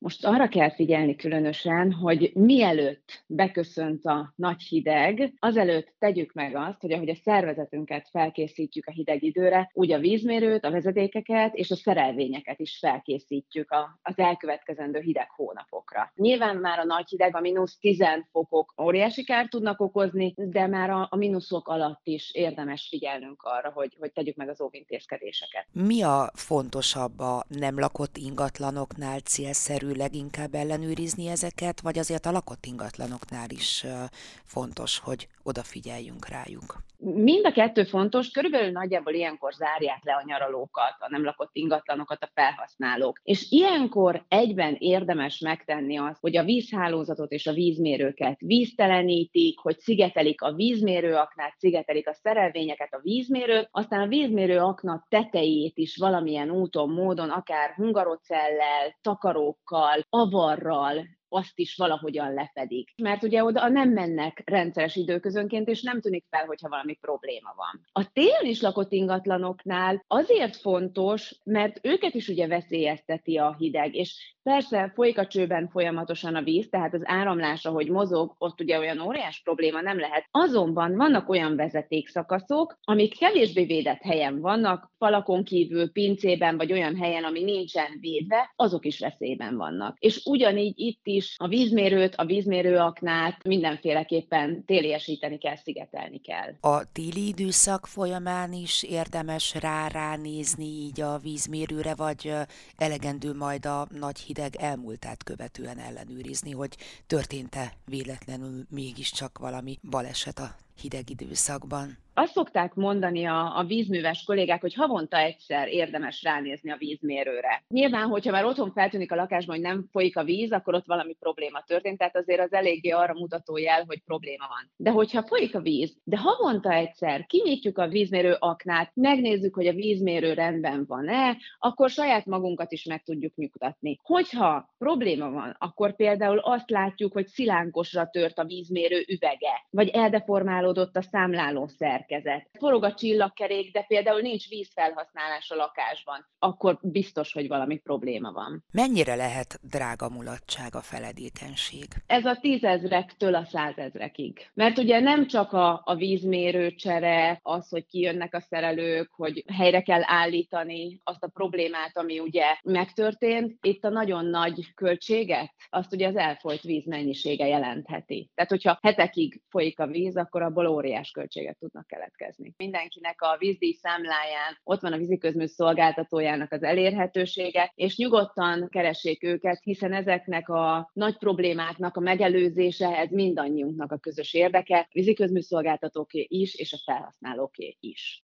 Most arra kell figyelni különösen, hogy mielőtt beköszönt a nagy hideg, azelőtt tegyük meg azt, hogy ahogy a szervezetünket felkészítjük a hideg időre, úgy a vízmérőt, a vezetékeket és a szerelvényeket is felkészítjük az elkövetkezendő hideg hónapokra. Nyilván már a nagy hideg, a -10 fokok óriási kárt tudnak okozni, de már a mínuszok alatt is érdemes figyelnünk arra, hogy tegyük meg az óvintézkedéseket. Mi a fontosabb a nem lakott ingatlanoknál célszerű leginkább ellenőrizni ezeket, vagy azért a lakott ingatlanoknál is fontos, hogy odafigyeljünk rájuk? Mind a kettő fontos, körülbelül nagyjából ilyenkor zárják le a nyaralókat, a nem lakott ingatlanokat a felhasználók. És ilyenkor egyben érdemes megtenni azt, hogy a vízhálózatot és a vízmérőket víztelenítik, hogy szigetelik a vízmérőaknát, szigetelik a szerelvényeket, a vízmérőt, aztán a vízmérőakna tetejét is valamilyen úton, módon, akár hungarocellel, takarókkal, avarral, azt is valahogyan lefedik. Mert ugye oda nem mennek rendszeres időközönként, és nem tűnik fel, hogyha valami probléma van. A télen is lakott ingatlanoknál azért fontos, mert őket is ugye veszélyezteti a hideg, és persze folyik a csőben folyamatosan a víz, tehát az áramlás, ahogy mozog, ott ugye olyan óriás probléma nem lehet. Azonban vannak olyan vezetékszakaszok, amik kevésbé védett helyen vannak, falakon kívül, pincében, vagy olyan helyen, ami nincsen védve, azok is veszélyben vannak. És ugyanígy itt is a vízmérőt, a vízmérőaknát mindenféleképpen téliesíteni kell, szigetelni kell. A téli időszak folyamán is érdemes ránézni így a vízmérőre, vagy elegendő majd a nagy hideg elmúltát követően ellenőrizni, hogy történt-e véletlenül mégiscsak valami baleset a hideg időszakban? Azt szokták mondani a vízműves kollégák, hogy havonta egyszer érdemes ránézni a vízmérőre. Nyilván, hogyha már otthon feltűnik a lakásban, hogy nem folyik a víz, akkor ott valami probléma történt, tehát azért az eléggé arra mutató jel, hogy probléma van. De hogyha folyik a víz, de havonta egyszer kinyitjuk a vízmérő aknát, megnézzük, hogy a vízmérő rendben van-e, akkor saját magunkat is meg tudjuk nyugtatni. Hogyha probléma van, akkor például azt látjuk, hogy szilánkosra tört a vízmérő üvege, vagy eldeformálódott a számlálószer, forog a csillagkerék, de például nincs vízfelhasználás a lakásban, akkor biztos, hogy valami probléma van. Mennyire lehet drága mulatság a feledékenység? Ez a 10 000-ektől a 100 000-ekig. Mert ugye nem csak a vízmérőcsere, az, hogy kijönnek a szerelők, hogy helyre kell állítani azt a problémát, ami ugye megtörtént, itt a nagyon nagy költséget, azt ugye az elfolyt víz mennyisége jelentheti. Tehát, hogyha hetekig folyik a víz, akkor abból óriás költségek tudnak keletkezni. Mindenkinek a vízdíj számláján ott van a víziközmű szolgáltatójának az elérhetősége, és nyugodtan keressék őket, hiszen ezeknek a nagy problémáknak a megelőzése, ez mindannyiunknak a közös érdeke, víziközmű szolgáltatóké is, és a felhasználóké is.